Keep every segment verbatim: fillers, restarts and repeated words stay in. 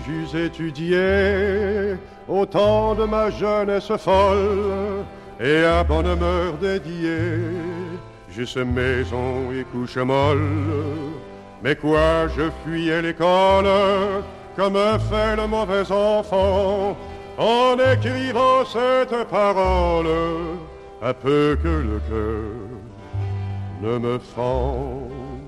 j'eus étudié au temps de ma jeunesse folle et à bonne demeure dédiée, j'eusse maison et couche molle. Mais quoi, je fuyais l'école comme fait le mauvais enfant en écrivant cette parole, à peu que le cœur ne me fend.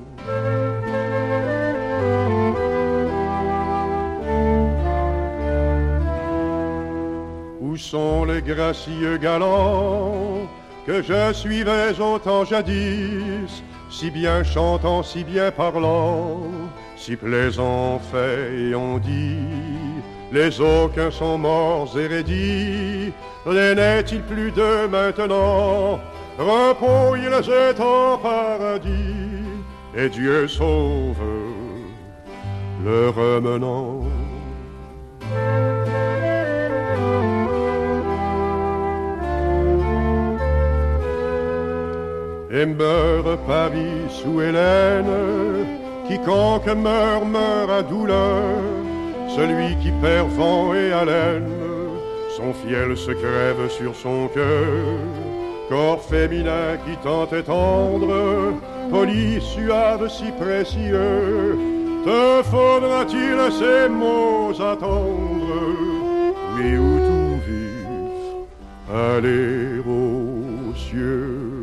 Où sont les gracieux galants que je suivais au temps jadis, si bien chantant, si bien parlant, si plaisant fait et on dit, les aucun sont morts et raidis, les n'est-il plus de maintenant, repos ils est en paradis, et Dieu sauve le remenant. Et meurt Paris sous Hélène, quiconque meurt, meurt à douleur. Celui qui perd vent et haleine, son fiel se crève sur son cœur. Corps féminin qui tant est tendre, poli, suave, si précieux, te faudra-t-il ces mots attendre? Oui, ou tout vif, aller aux cieux.